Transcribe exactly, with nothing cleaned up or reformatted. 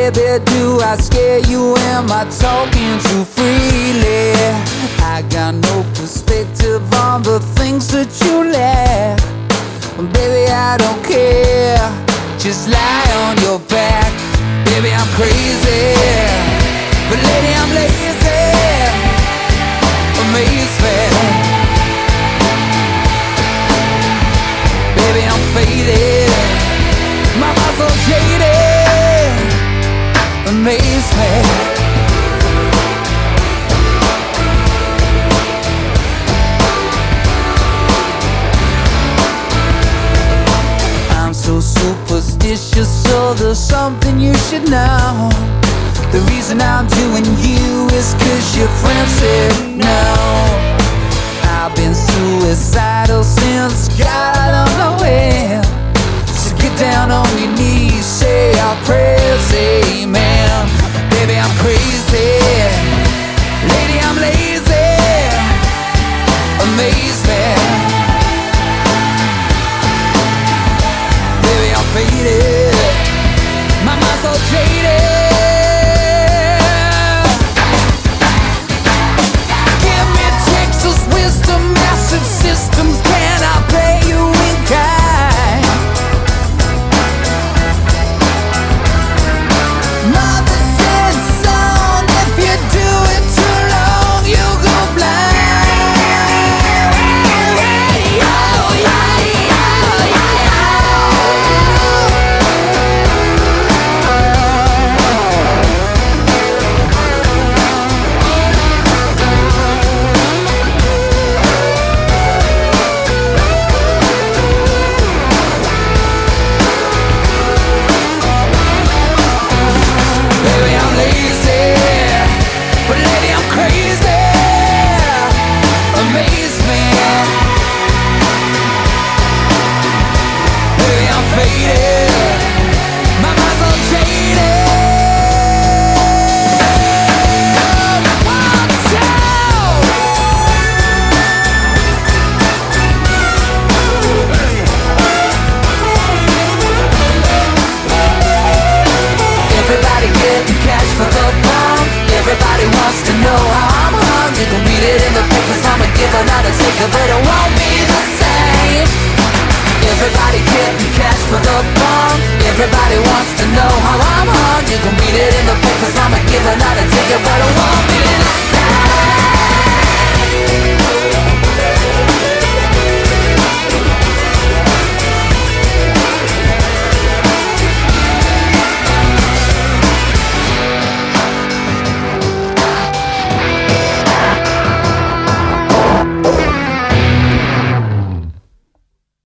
Baby, do I scare you? Am I talking too freely? I got no perspective on the things that you lack. Baby, I don't care, just lie on your back. Baby, I'm crazy, but lady, I'm lazy. Amaze me. Baby, I'm faded, my muscles jaded. Amaze me. I'm so superstitious, so there's something you should know. The reason I'm doing you is cause your friends said no. I've been suicidal since God I don't know when. So get down on your knees, say our prayers, amen. Baby, I'm crazy, lady, I'm lazy. Amaze me. Baby, I'm faded, my mind's all jaded. Give me Texas wisdom, massive systems. Can I pay you in kind? Mother said, son, if you do it too long, you'll go blind. Oh, yeah, yeah, baby, I'm lazy, but lady, I'm crazy. Amaze me. Baby, I'm faded, my mind's all jaded. Watch out! Everybody getting cash for the bomb. Everybody wants to know how I'm hung. You can read it in the papers, I'm a giver, not a taker, but it won't be the same. Everybody getting cash for the bomb. Everybody wants to know how I'm hung. You can read it in the papers, I'm a giver, not a taker, but it won't be the same.